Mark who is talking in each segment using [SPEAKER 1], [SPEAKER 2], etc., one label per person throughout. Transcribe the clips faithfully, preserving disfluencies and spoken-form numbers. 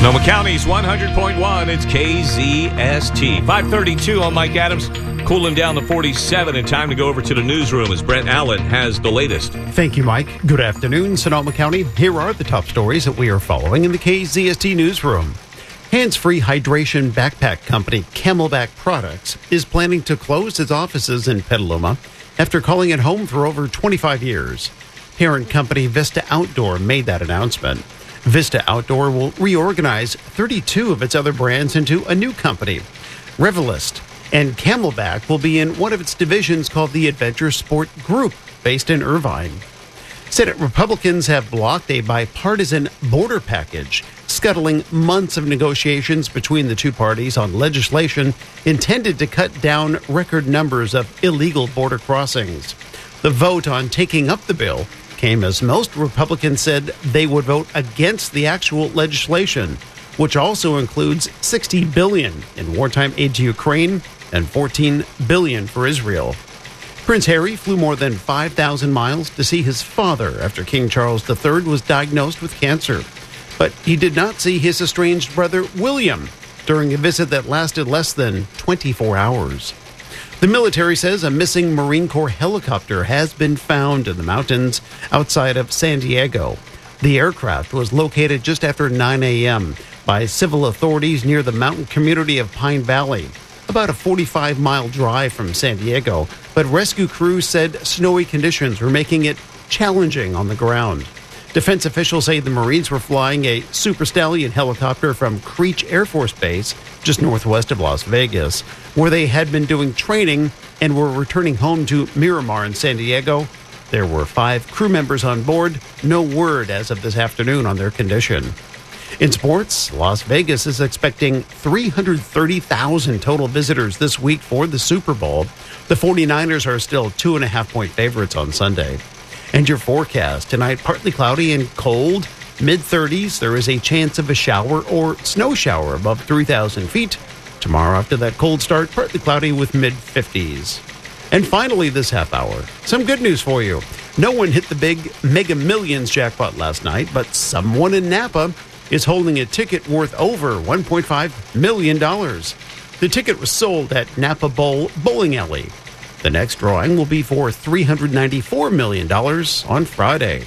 [SPEAKER 1] Sonoma County's one hundred point one, it's K Z S T. five thirty-two on Mike Adams, cooling down to forty-seven, and time to go over to the newsroom as Brent Allen has the latest.
[SPEAKER 2] Thank you, Mike. Good afternoon, Sonoma County. Here are the top stories that we are following in the K Z S T newsroom. Hands-free hydration backpack company Camelback Products is planning to close its offices in Petaluma after calling it home for over twenty-five years. Parent company Vista Outdoor made that announcement. Vista Outdoor will reorganize thirty-two of its other brands into a new company, Revelist, and Camelback will be in one of its divisions called the Adventure Sport Group, based in Irvine. Senate Republicans have blocked a bipartisan border package, scuttling months of negotiations between the two parties on legislation intended to cut down record numbers of illegal border crossings. The vote on taking up the bill came as most Republicans said they would vote against the actual legislation, which also includes sixty billion dollars in wartime aid to Ukraine and fourteen billion dollars for Israel. Prince Harry flew more than five thousand miles to see his father after King Charles the Third was diagnosed with cancer. But he did not see his estranged brother William during a visit that lasted less than twenty-four hours. The military says a missing Marine Corps helicopter has been found in the mountains outside of San Diego. The aircraft was located just after nine a.m. by civil authorities near the mountain community of Pine Valley, about a forty-five mile drive from San Diego, but rescue crews said snowy conditions were making it challenging on the ground. Defense officials say the Marines were flying a Super Stallion helicopter from Creech Air Force Base, just northwest of Las Vegas, where they had been doing training and were returning home to Miramar in San Diego. There were five crew members on board. No word as of this afternoon on their condition. In sports, Las Vegas is expecting three hundred thirty thousand total visitors this week for the Super Bowl. The 49ers are still two and a half point favorites on Sunday. And your forecast tonight, partly cloudy and cold, mid thirties. There is a chance of a shower or snow shower above three thousand feet. Tomorrow, after that cold start, partly cloudy with mid fifties. And finally, this half hour, some good news for you. No one hit the big Mega Millions jackpot last night, but someone in Napa is holding a ticket worth over one point five million dollars. The ticket was sold at Napa Bowl Bowling Alley. The next drawing will be for three hundred ninety-four million dollars on Friday.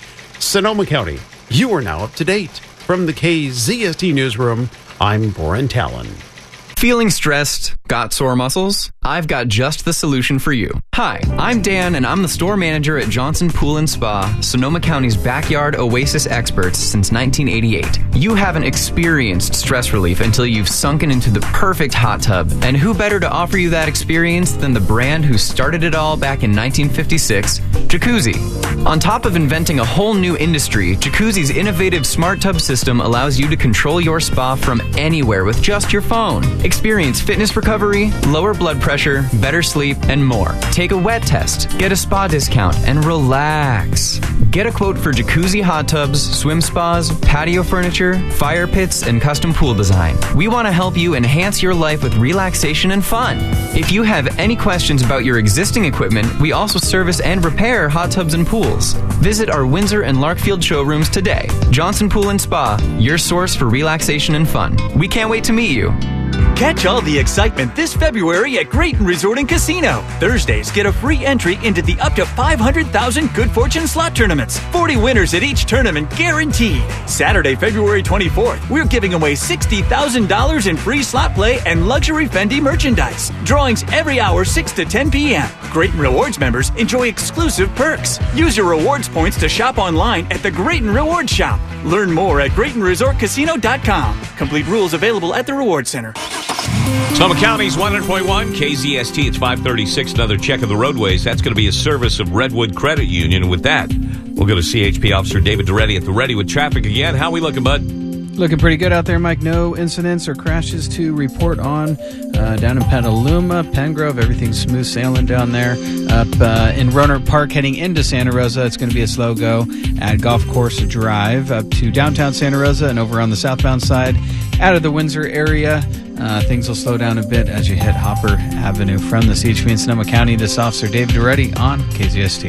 [SPEAKER 2] Sonoma County, you are now up to date. From the K Z S T Newsroom, I'm Brent Allen.
[SPEAKER 3] Feeling stressed? Got sore muscles? I've got just the solution for you. Hi, I'm Dan, and I'm the store manager at Johnson Pool and Spa, Sonoma County's backyard oasis experts since nineteen eighty-eight. You haven't experienced stress relief until you've sunken into the perfect hot tub. And who better to offer you that experience than the brand who started it all back in nineteen fifty-six, Jacuzzi. On top of inventing a whole new industry, Jacuzzi's innovative smart tub system allows you to control your spa from anywhere with just your phone. Experience fitness recovery, lower blood pressure, better sleep, and more. Take a wet test, get a spa discount, and relax. Get a quote for jacuzzi hot tubs, swim spas, patio furniture, fire pits, and custom pool design. We want to help you enhance your life with relaxation and fun. If you have any questions about your existing equipment, we also service and repair hot tubs and pools. Visit our Windsor and Larkfield showrooms today. Johnson Pool and Spa, your source for relaxation and fun. We can't wait to meet you.
[SPEAKER 4] Catch all the excitement this February at Grayton Resort and Casino. Thursdays, get a free entry into the up to five hundred thousand Good Fortune slot tournaments. forty winners at each tournament guaranteed. Saturday, February twenty-fourth, we're giving away sixty thousand dollars in free slot play and luxury Fendi merchandise. Drawings every hour, six to ten p.m. Grayton Rewards members enjoy exclusive perks. Use your rewards points to shop online at the Grayton Rewards Shop. Learn more at Grayton Resort Casino dot com. Complete rules available at the Reward Center.
[SPEAKER 1] Sonoma County's one hundred point one, K Z S T, it's five thirty-six, another check of the roadways. That's going to be a service of Redwood Credit Union. And with that, we'll go to C H P Officer David Duretti at the Ready with traffic again. How we looking, bud?
[SPEAKER 5] Looking pretty good out there, Mike. No incidents or crashes to report on. Uh, down in Petaluma, Pengrove, everything's smooth sailing down there. Up uh, in Roanoke Park, heading into Santa Rosa, it's going to be a slow go at Golf Course Drive. Up to downtown Santa Rosa and over on the southbound side, out of the Windsor area, uh, things will slow down a bit as you hit Hopper Avenue. From the C H P in Sonoma County, this Officer David Duretti on K Z S T.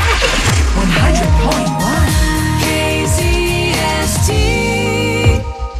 [SPEAKER 6] one hundred point one K Z S T.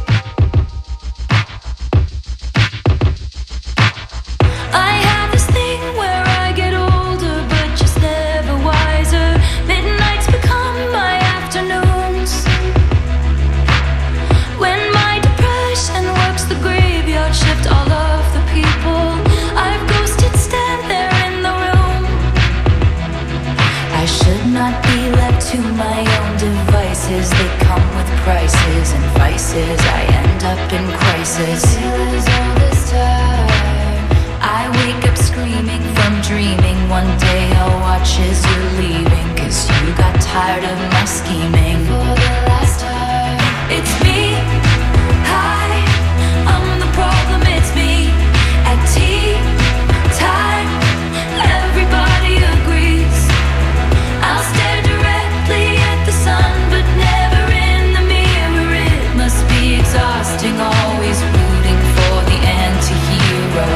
[SPEAKER 6] not be left to my own devices. They come with prices and vices. I end up in crisis. Still is all this time. I wake up screaming from dreaming. One day I'll watch as you're leaving, 'cause you got tired of my scheming. For the last time, it's me. Hi, I'm the problem, it's me. At tea time, everybody agrees. I'll stare directly at the sun, but never in the mirror. It must be exhausting, always rooting for the anti-hero.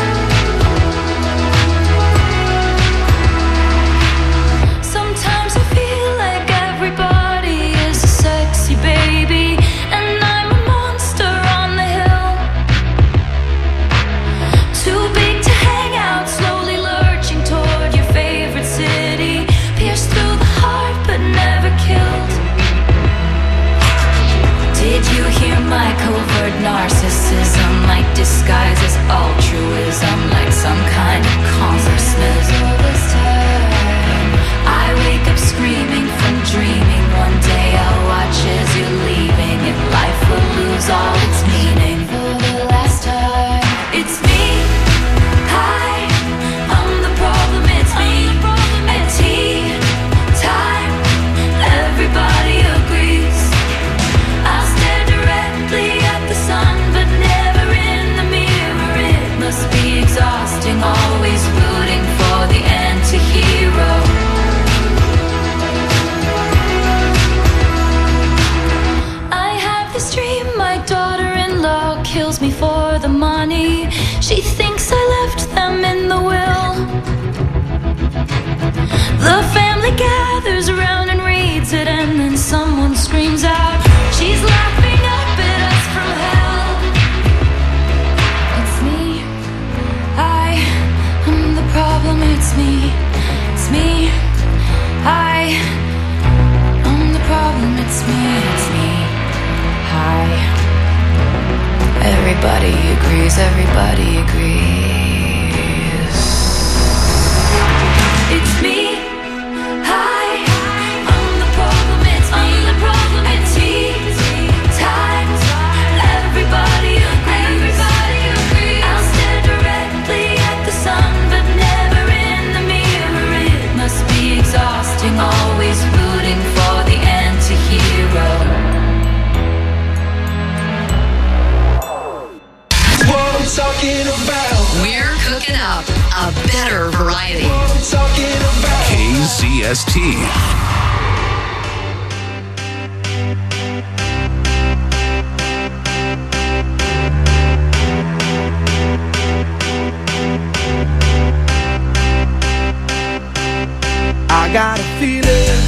[SPEAKER 6] Sometimes I feel like everybody is a sexy baby, and I'm a monster on the hill. Too big to hang out, slowly lurching toward your favorite city. Pierced through the heart, but never killed. Did you hear my covert narcissism? Like disguise as altruism, like some kind of congressman. All this time, I wake up screaming from dreaming. One day I'll watch as you're leaving, and life will lose all its meaning. For the last time, it's me. Hi, I'm the problem, it's me. At tea time, everybody agrees. I'll stare directly at the sun, but never in the mirror. It must be exhausting, always rooting for the anti-hero. I have this dream, my daughter-in-law kills me for the money. She thinks I left them in the will. The family gathers around and reads it, and then someone screams out, she's laughing up at us from hell. It's me. I am the problem, it's me. It's me. I am the problem, it's me. It's me. Hi. Everybody agrees, everybody agrees. It's me. Hi. I'm the problem, it's me. I'm the problem, it's tea time. Everybody agrees. Everybody agrees. I'll stare directly at the sun, but never in the mirror. It must be exhausting, always rooting for the anti-hero.
[SPEAKER 7] What I'm talking about.
[SPEAKER 8] We're cooking up a better variety.
[SPEAKER 7] What I'm talking about.
[SPEAKER 9] K Z S T.
[SPEAKER 7] I got a feeling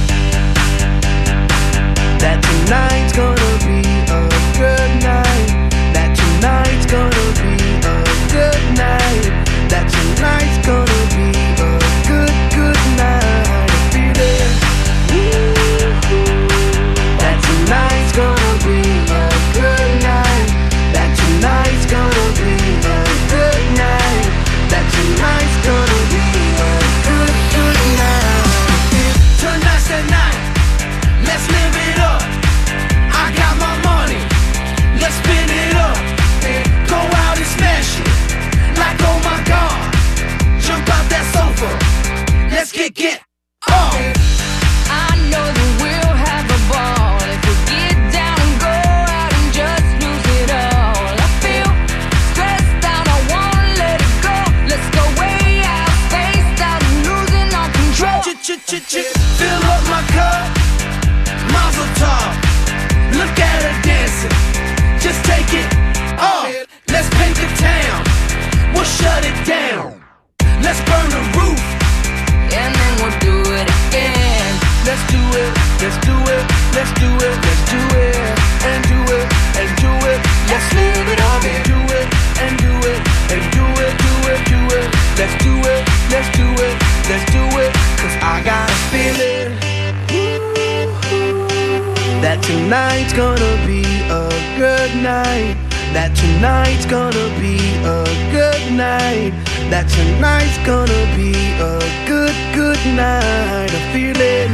[SPEAKER 7] that tonight's gonna be a good night. That tonight's gonna be a good night. That tonight's gonna be a good, good night. A feeling, ooh, that tonight's gonna be a good night. That tonight's gonna be a good night. That tonight's gonna be a good, good night. Tonight's the night. Let's live it up. I got my money. Let's spin it up. Go out and smash it. Like, oh my God. Jump out that sofa. Let's get, get on.
[SPEAKER 6] I know that we'll have a ball if we get down and go out and just lose it all. I feel stressed out, I wanna let it go. Let's go way out, spaced out, and losing our control.
[SPEAKER 7] Ch-ch-ch-ch. Fill up my cup. Mazel tov. Look at her dancing. Just take it off. Let's paint the town. We'll shut it down. Let's burn the roof.
[SPEAKER 6] And then we'll do it again.
[SPEAKER 7] Let's do it. Let's do it. Let's do it. Let's do it. And do it. And do it. Let's live it up. And do it. And do it. And do it. Do it. Do it. Let's do it. Let's do it. Let's do it. 'Cause I got a feeling that tonight's gonna be a good night. That tonight's gonna be a good night. That tonight's gonna be a good, good night. feeling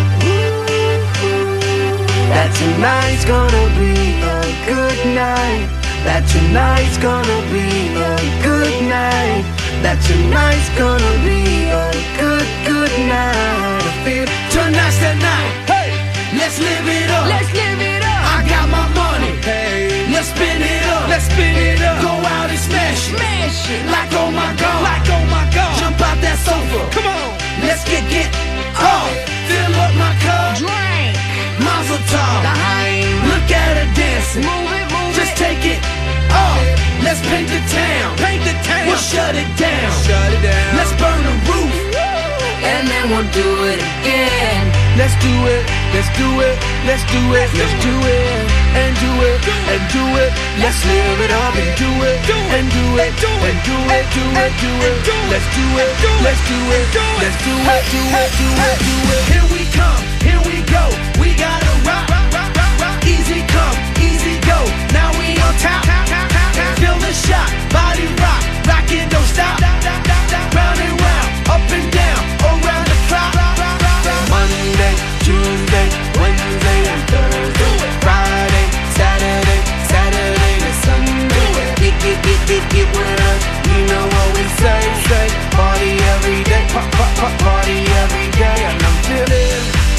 [SPEAKER 7] that tonight's gonna be a good night. That tonight's gonna be a good night. That tonight's gonna be a good, good night. I feel tonight's the night. Hey, let's live it up. Let's live it up. I got my money. Hey, let's spin it up. Let's spin it up. Go out and smash it. Smash it. Like oh my god. Like oh my god. Jump out that sofa. Come on. Let's get get off. Fill up my cup. Drink. Mazel tov. Look at her dancing. Move it, move it. Just take it off. Let's paint the town. Paint the town. We'll shut it down. Shut it down. Let's burn the roof. And then we'll do it again. Let's do it. Let's do it. Let's do it. Let's do it. And do it. And do it. Let's live it up and do it. And do it. And do it. Do it. Do it. Let's do it. Let's do it. Let's do it. Do it. Do it. Do it. Here we come. Here we go. We gotta rock. Easy come. Easy go. Now we on top. Feel the shot. Body rock. Rock it. Don't stop. Round and round. Up and down. Around the clock. Monday, Tuesday, Wednesday, and Thursday. Friday, Saturday, Saturday to Sunday. Get, get, get, get, get with us. You know what we say, say. Party every day. Pop, pop, pop, party every day. And I'm feeling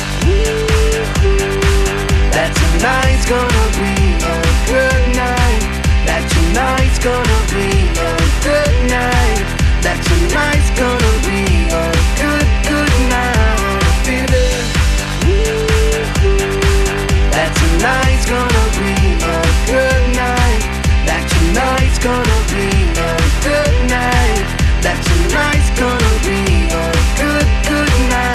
[SPEAKER 7] that tonight's gonna be a good night. That tonight's gonna be a good night. That tonight's gonna be a good, good night. I feel it. That tonight's gonna be a good night. That tonight's gonna be a good night. That tonight's gonna be a good, good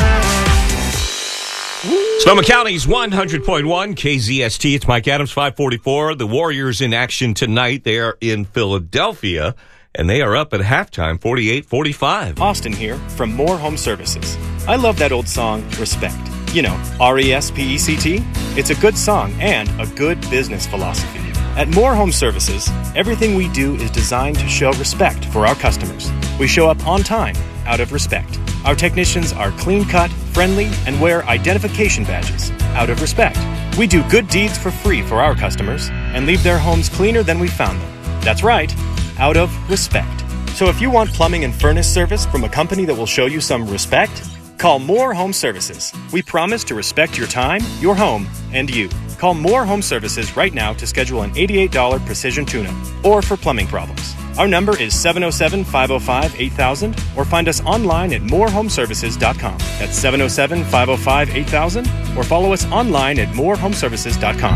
[SPEAKER 7] night.
[SPEAKER 1] Sonoma County's one hundred point one K Z S T. It's Mike Adams, five forty-four. The Warriors in action tonight. They are in Philadelphia, and they are up at halftime, forty-eight forty-five.
[SPEAKER 9] Austin here from More Home Services. I love that old song, Respect. You know, R E S P E C T. It's a good song and a good business philosophy. At More Home Services, everything we do is designed to show respect for our customers. We show up on time, out of respect. Our technicians are clean-cut, friendly, and wear identification badges, out of respect. We do good deeds for free for our customers and leave their homes cleaner than we found them. That's right, out of respect. So if you want plumbing and furnace service from a company that will show you some respect, call More Home Services. We promise to respect your time, your home, and you. Call More Home Services right now to schedule an eighty-eight dollars precision tune-up or for plumbing problems. Our number is seven oh seven, five oh five, eight thousand or find us online at more home services dot com. That's seven oh seven, five oh five, eight thousand or follow us online at more home services dot com.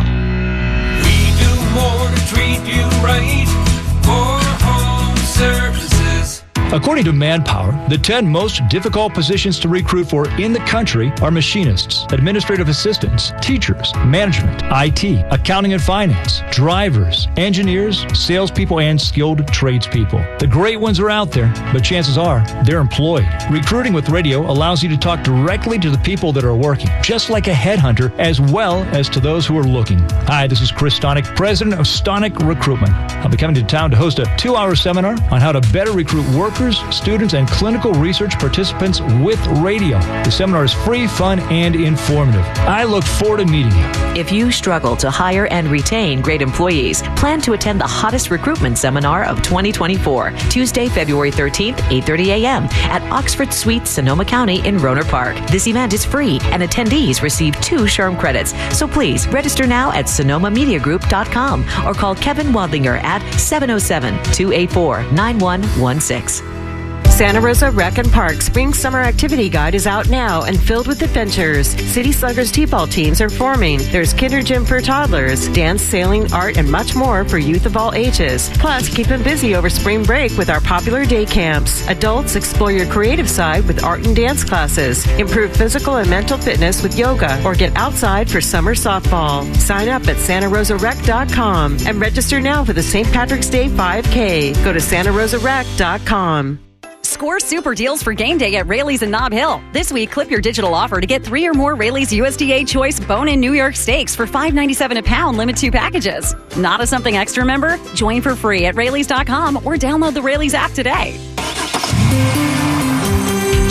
[SPEAKER 10] We do more to treat you right. More Home Services.
[SPEAKER 11] According to Manpower, the ten most difficult positions to recruit for in the country are machinists, administrative assistants, teachers, management, I T, accounting and finance, drivers, engineers, salespeople, and skilled tradespeople. The great ones are out there, but chances are they're employed. Recruiting with radio allows you to talk directly to the people that are working, just like a headhunter, as well as to those who are looking. Hi, this is Chris Stonick, president of Stonick Recruitment. I'll be coming to town to host a two-hour seminar on how to better recruit workers, students, and clinical research participants with radio. The seminar is free, fun, and informative. I look forward to meeting you.
[SPEAKER 12] If you struggle to hire and retain great employees, plan to attend the hottest recruitment seminar of twenty twenty-four, Tuesday, February thirteenth, eight thirty a.m. at Oxford Suites, Sonoma County in Rohnert Park. This event is free, and attendees receive two SHRM credits. So please register now at sonoma media group dot com or call Kevin Wadlinger at seven oh seven, two eight four, nine one one six.
[SPEAKER 13] Santa Rosa Rec and Park Spring Summer Activity Guide is out now and filled with adventures. City Sluggers T-ball teams are forming. There's kinder gym for toddlers, dance, sailing, art, and much more for youth of all ages. Plus, keep them busy over spring break with our popular day camps. Adults, explore your creative side with art and dance classes. Improve physical and mental fitness with yoga or get outside for summer softball. Sign up at santa rosa rec dot com and register now for the Saint Patrick's Day five K. Go to santa rosa rec dot com.
[SPEAKER 14] Score super deals for game day at Raley's in Nob Hill. This week, clip your digital offer to get three or more Raley's U S D A Choice Bone-In New York Steaks for five ninety-seven a pound, limit two packages. Not a Something Extra member? Join for free at Raley's dot com or download the Raley's app today.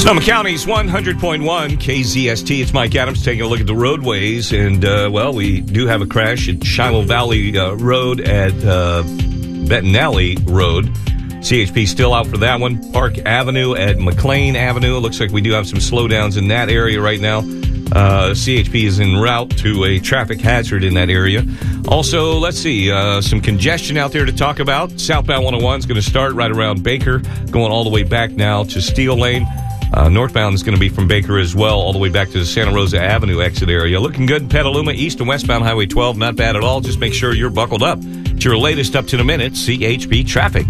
[SPEAKER 1] Sonoma County's one hundred point one K Z S T. It's Mike Adams taking a look at the roadways. And, uh, well, we do have a crash at Shiloh Valley uh, Road at uh, Bettinelli Road. C H P still out for that one. Park Avenue at McLean Avenue. It looks like we do have some slowdowns in that area right now. Uh, C H P is en route to a traffic hazard in that area. Also, let's see, uh, some congestion out there to talk about. Southbound one oh one is going to start right around Baker, going all the way back now to Steel Lane. Uh, northbound is going to be from Baker as well, all the way back to the Santa Rosa Avenue exit area. Looking good in Petaluma, east and westbound Highway twelve. Not bad at all. Just make sure you're buckled up. It's your latest up to the minute C H P traffic.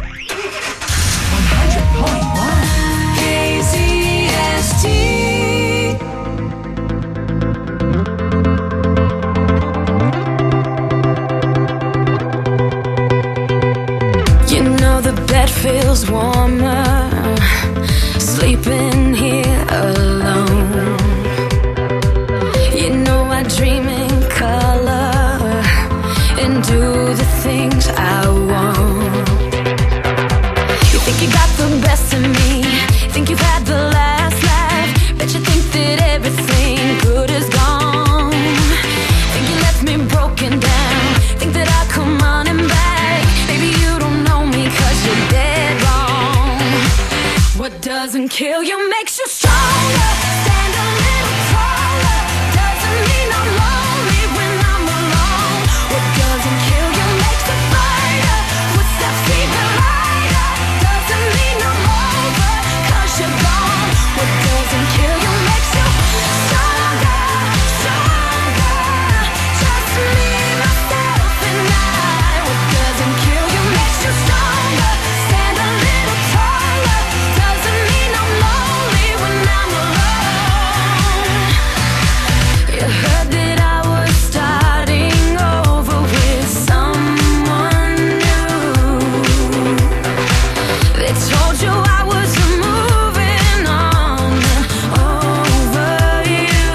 [SPEAKER 6] K Z S T. You know the bed feels warmer sleeping here alone. You know I dream in color and do the things I want. You think you got the best of me, think you've had the last laugh, bet you think that everything good is gone. Think you left me broken down, think that I'll come running back. Baby, you don't know me 'cause you're dead wrong. What doesn't kill you makes you stronger. Stand a little taller. Doesn't mean I'm lonely when I'm alone. What doesn't kill you makes a fighter. Footsteps even lighter. Doesn't mean I'm over 'cause you're gone. What doesn't kill you makes you stronger, stronger. Just me, myself, and I. What doesn't kill you makes you stronger. Stand a little taller. Doesn't mean I'm lonely when I'm alone. You heard that I was starting over with someone new. They told you I was moving on over you.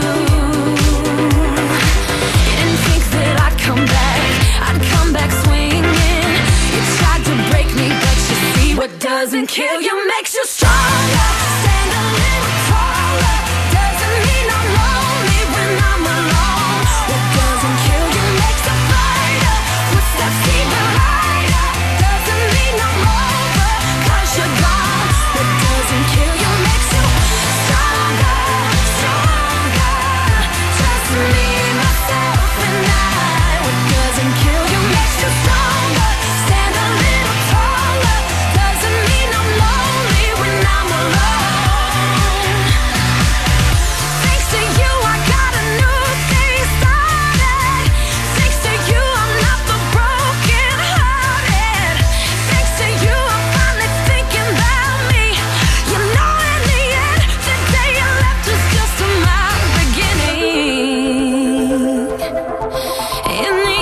[SPEAKER 6] You didn't think that I'd come back, I'd come back swinging. You tried to break me, but you see what doesn't kill you makes you stronger. Stand a little taller. Doesn't mean I'm lonely when I'm alone. What doesn't kill you makes a fighter. Footsteps even lighter. Doesn't mean I'm over 'cause you're gone. What doesn't kill you makes you stronger, stronger. Just me, myself, and I. What doesn't kill you makes you stronger. Stand a little taller. Doesn't mean I'm lonely when I'm alone. Thanks to you, I got a new thing started. Thanks to you, I'm not the broken hearted. Thanks to you, I'm finally thinking about me. You know, in the end, the day you left was just my beginning. In the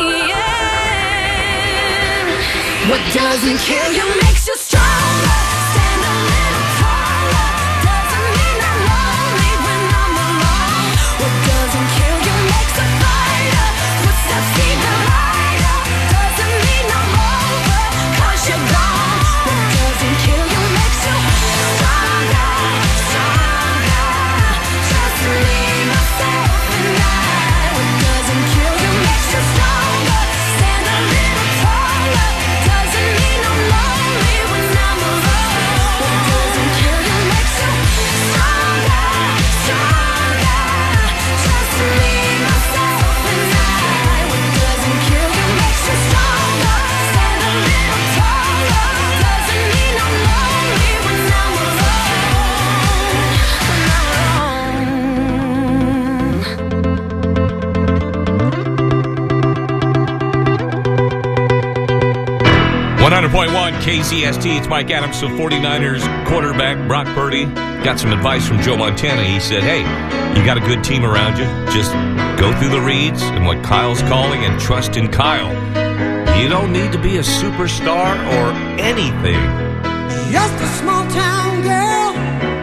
[SPEAKER 6] end, what doesn't kill you makes you stronger. Stand a little taller. Doesn't mean I'm lonely when I'm alone. What doesn't kill you makes a fighter. Footsteps even lighter. Doesn't mean I'm over 'cause you're gone. What doesn't kill you makes you stronger, stronger. Just me, myself, and I. What doesn't kill you makes you stronger. Stand a little taller. Doesn't mean I'm lonely when I'm alone. What doesn't kill you makes you stronger, stronger. Just me, myself, and I. What doesn't kill you makes you stronger. Stand a little taller. Doesn't mean I'm lonely when I'm alone. When I'm
[SPEAKER 1] one hundred point one K Z S T. It's Mike Adams. So forty-niners quarterback Brock Purdy got some advice from Joe Montana. He said, hey, you got a good team around you. Just go through the reads and what Kyle's calling and trust in Kyle. You don't need to be a superstar or anything.
[SPEAKER 7] Just a small town girl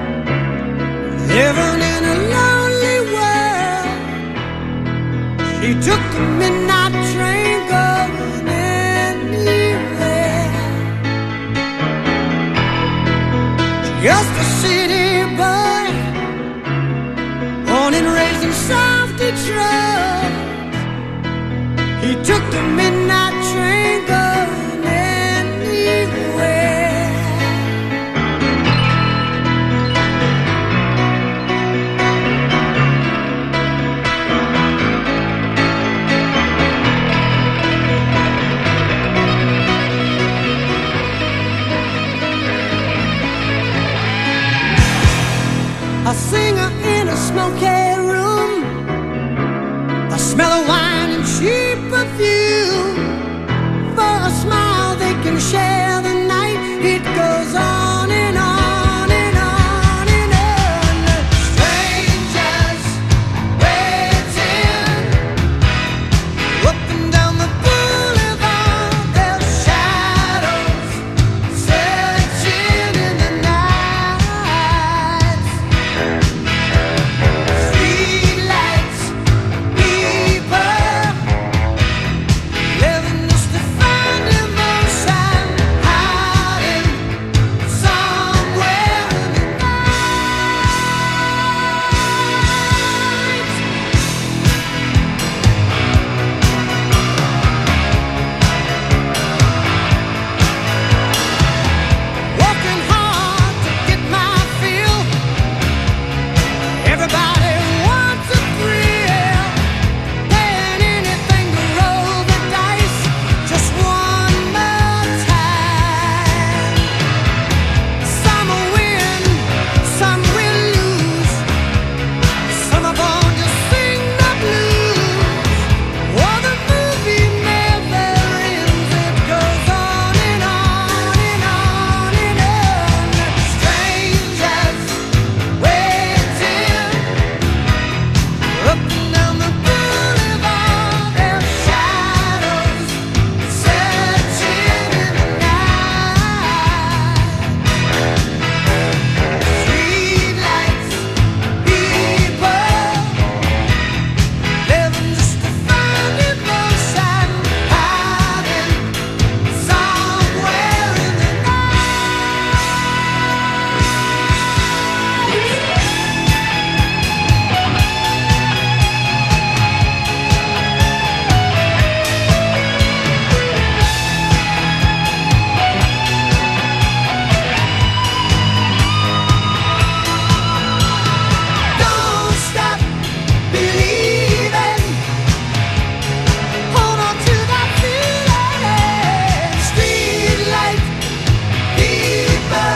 [SPEAKER 7] living in a lonely world. She took the midnight train going anywhere. Just a city bus been raised in South Detroit. He took the midnight train going anywhere. A singer in a smoky room, a smell of wine and cheap perfume. For a smile they can share the night. It goes on and on and on and on. Strangers waiting up and down the boulevard, their shadows searching in the night. Streetlights, people living just to find emotion, hiding somewhere in the night. Working hard to get my fill. Everybody wants a thrill. Paying anything to roll the dice just one more time. Some will win, some will lose. Some are born to sing the blues. Oh, the movie never ends. It goes on and on and on and on. Strangers waiting up and down the boulevard, their shadows searching in the night. Streetlights, people living just to find emotion, hiding somewhere in the Don't stop believing. Hold on to that feeling. Streetlight people.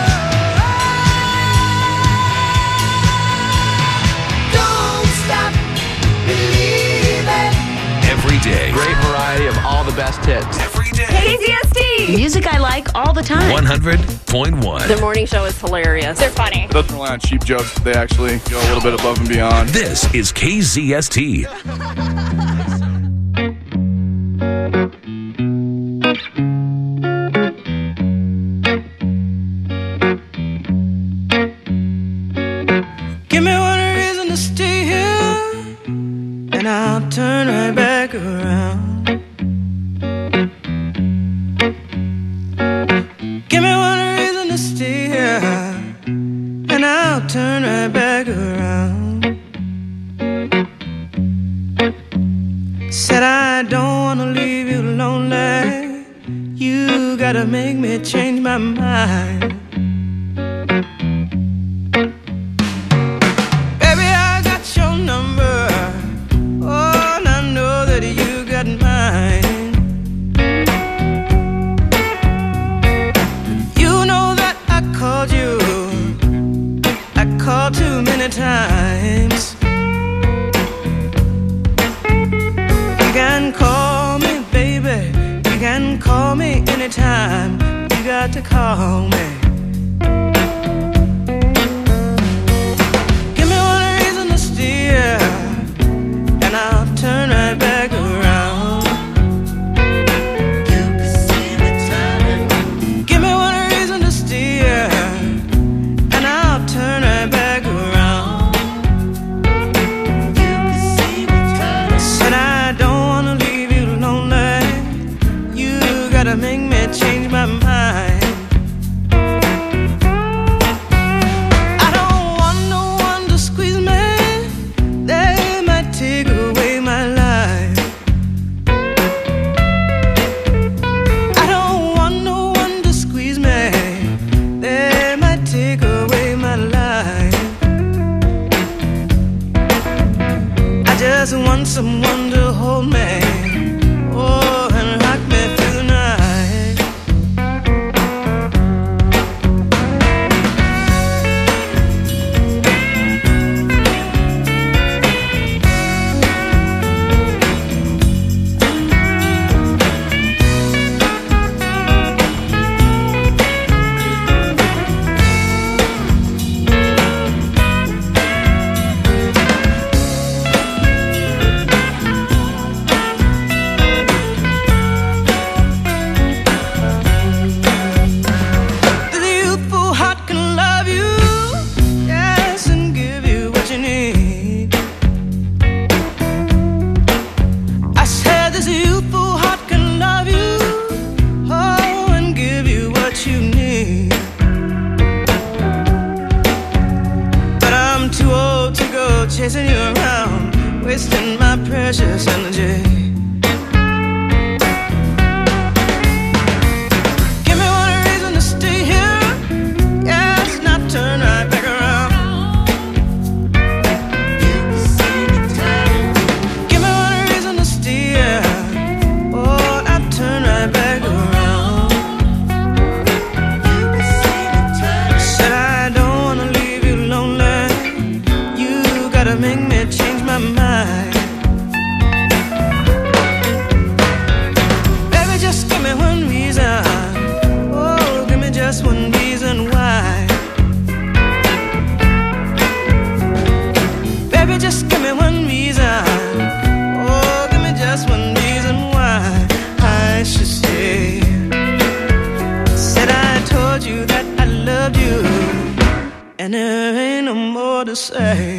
[SPEAKER 7] Don't stop believing.
[SPEAKER 15] Every day.
[SPEAKER 16] Great variety of all the best hits.
[SPEAKER 15] Every day.
[SPEAKER 17] K Z S T.
[SPEAKER 18] Music I like all the time.
[SPEAKER 15] one hundred point one.
[SPEAKER 17] The morning show is hilarious. They're funny.
[SPEAKER 16] It doesn't rely on cheap jokes. They actually go a little bit above and beyond.
[SPEAKER 15] This is K Z S T.
[SPEAKER 7] Give me one reason to stay here, and I'll turn right back around. Give me one reason to stay here, and I'll turn right back around. Said I don't wanna leave you lonely. You gotta make me change my mind. Baby, I got your number. Oh, and I know that you got mine. You know that I called you. I called too many times. You can call me, baby. You can call me anytime. You got to call me. Give me one reason to steer, and I'll turn right back around. You can see me turning. Give me one reason to steer, and I'll turn right back around. You can see me turning. Said I don't wanna leave you lonely. You gotta make me change my mind. just want someone to hold me, oh, and rock me through the night. Chasing you around, wasting my precious energy. Give me one reason to stay here, yes, not turn right back around. Give me one reason to stay here, oh, not turn right back around. Said I don't wanna leave you lonely, gotta make me change my mind. Baby, just give me one reason, oh, give me just one reason why. Baby, just give me one reason, oh, give me just one reason why I should stay. Said I told you that I loved you, and there ain't no more to say.